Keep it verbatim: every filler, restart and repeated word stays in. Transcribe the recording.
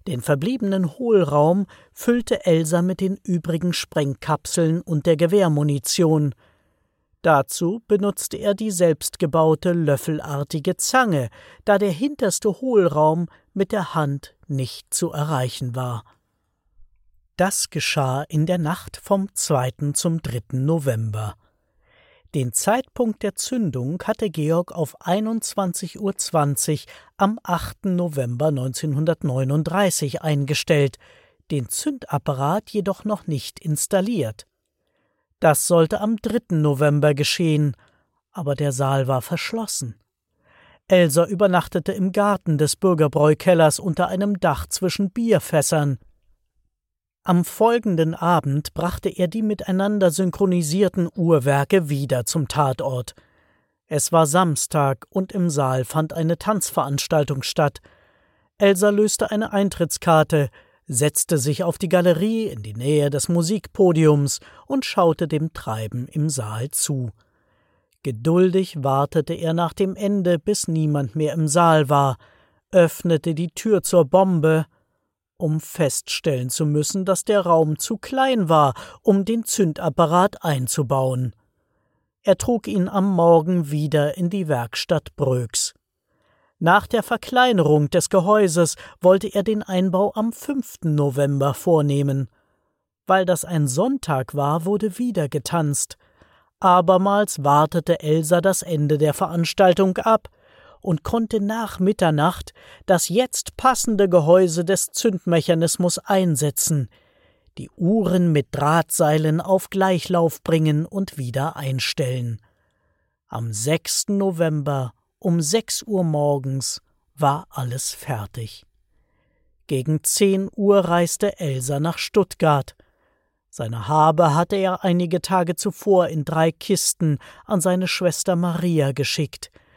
Den verbliebenen Hohlraum füllte Elsa mit den übrigen Sprengkapseln und der Gewehrmunition. Dazu benutzte er die selbstgebaute löffelartige Zange, da der hinterste Hohlraum mit der Hand nicht zu erreichen war. Das geschah in der Nacht vom zweiten zum dritten November. Den Zeitpunkt der Zündung hatte Georg auf einundzwanzig Uhr zwanzig am achten November neunzehnhundertneununddreißig eingestellt, den Zündapparat jedoch noch nicht installiert. Das sollte am dritten November geschehen, aber der Saal war verschlossen. Elsa übernachtete im Garten des Bürgerbräukellers unter einem Dach zwischen Bierfässern. Am folgenden Abend brachte er die miteinander synchronisierten Uhrwerke wieder zum Tatort. Es war Samstag und im Saal fand eine Tanzveranstaltung statt. Elsa löste eine Eintrittskarte, setzte sich auf die Galerie in die Nähe des Musikpodiums und schaute dem Treiben im Saal zu. Geduldig wartete er nach dem Ende, bis niemand mehr im Saal war, öffnete die Tür zur Bombe, um feststellen zu müssen, dass der Raum zu klein war, um den Zündapparat einzubauen. Er trug ihn am Morgen wieder in die Werkstatt Bröks. Nach der Verkleinerung des Gehäuses wollte er den Einbau am fünften November vornehmen. Weil das ein Sonntag war, wurde wieder getanzt. Abermals wartete Elsa das Ende der Veranstaltung ab und konnte nach Mitternacht das jetzt passende Gehäuse des Zündmechanismus einsetzen, die Uhren mit Drahtseilen auf Gleichlauf bringen und wieder einstellen. Am sechsten November um sechs Uhr morgens war alles fertig. Gegen zehn Uhr reiste Elsa nach Stuttgart. Seine Habe hatte er einige Tage zuvor in drei Kisten an seine Schwester Maria geschickt.